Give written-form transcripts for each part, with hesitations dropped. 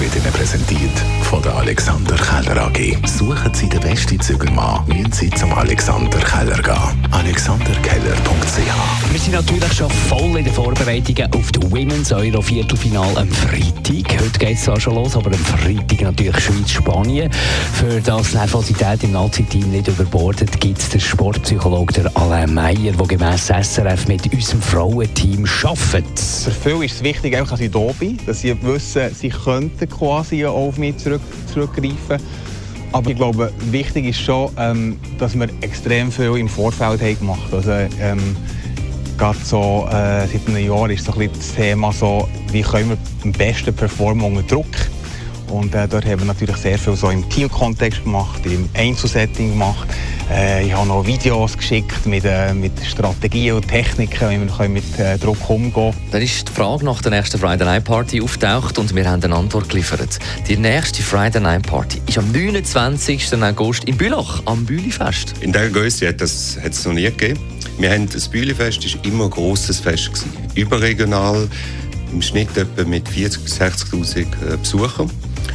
wird Ihnen präsentiert von der Alexander Keller AG. Suchen Sie den besten Zügelmann, müssen Sie zum Alexander Keller gehen. alexanderkeller.ch. Wir sind natürlich schon voll in den Vorbereitungen auf die Women's Euro Viertelfinale am Freitag. Heute geht es zwar schon los, aber am Freitag natürlich Schweiz-Spanien. Für das Nervosität im Nazi-Team nicht überbordet, gibt es den Sportpsychologe Alain Meyer, der gemäss SRF mit unserem Frauenteam arbeitet. Für viele ist es wichtig, dass ich da bin, dass sie wissen, sie könnten quasi auf mich zurückgreifen. Aber ich glaube, wichtig ist schon, dass wir extrem viel im Vorfeld haben gemacht haben. Also, gerade so, seit einem Jahr ist so ein bisschen das Thema, so, wie können wir am besten performen unter Druck. Und dort haben wir natürlich sehr viel so im Teamkontext gemacht, im Einzelsetting gemacht. Ich habe noch Videos geschickt mit Strategien und Techniken, wie wir mit Druck umgehen können. Dann ist die Frage nach der nächsten Friday Night Party auftaucht und wir haben eine Antwort geliefert. Die nächste Friday Night Party ist am 29. August in Bülach, am Bülifest. In dieser Größe hat es noch nie gegeben. Das Bülifest war immer ein grosses Fest. Überregional, im Schnitt etwa mit 40.000 bis 60.000 Besuchern.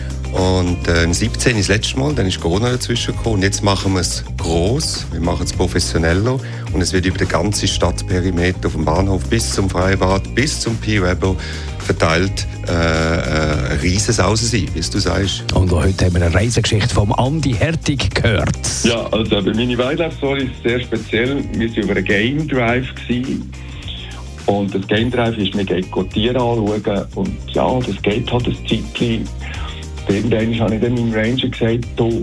Und im 17. das letzte Mal, dann ist Corona dazwischen gekommen. Und jetzt machen wir es gross, wir machen es professioneller. Und es wird über den ganzen Stadtperimeter, vom Bahnhof bis zum Freibad, bis zum Pi-Rebel verteilt eine Riesensause sein, wie du sagst. Und heute haben wir eine Reisegeschichte vom Andi Hertig gehört. Ja, also meine Wildlife-Story ist sehr speziell. Wir waren über einen Game Drive gewesen. Und das Game Drive ist, wir gehen Tiere anschauen. Und ja, das geht halt ein Zeitchen. Irgendwann habe ich dann meinem Ranger gesagt, du,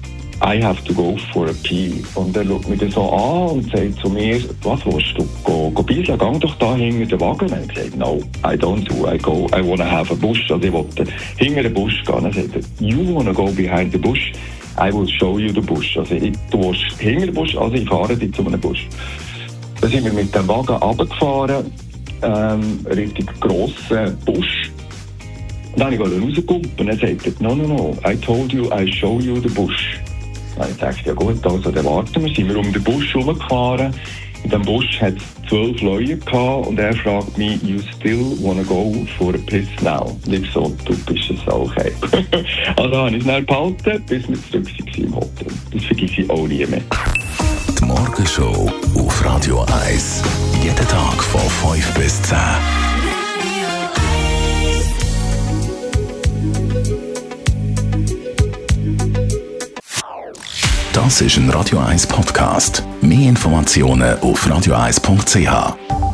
I have to go for a pee. Und er schaut mich dann so an und sagt zu mir, was willst du? Go bisseln, geh doch da hinter den Wagen. Und ich gesagt, no, I don't do, I wanna have a bush. Also ich wollte hinter den Busch gehen. Er sagt, you wanna go behind the bush, I will show you the bush. Also du willst hinter den Busch, also ich fahre dich zu einem Busch. Dann sind wir mit dem Wagen runtergefahren, Richtung grossen Busch. Dann wollte ich rausgucken und er sagte, no, I told you, I show you the bush. Dann habe ich gesagt, ja gut, also dann warten wir. Sind wir um den Busch herumgefahren. In diesem Busch hat es 12 Leute gehabt und er fragt mich, you still wanna go for a piss now? Und ich so, du bist es okay. Also habe ich es dann behalten, bis wir zurück waren im Hotel. Das vergesse ich auch nie mehr. Die Morgenshow auf Radio 1. Jeden Tag von 5 bis 10. Das ist ein Radio 1 Podcast. Mehr Informationen auf radio1.ch.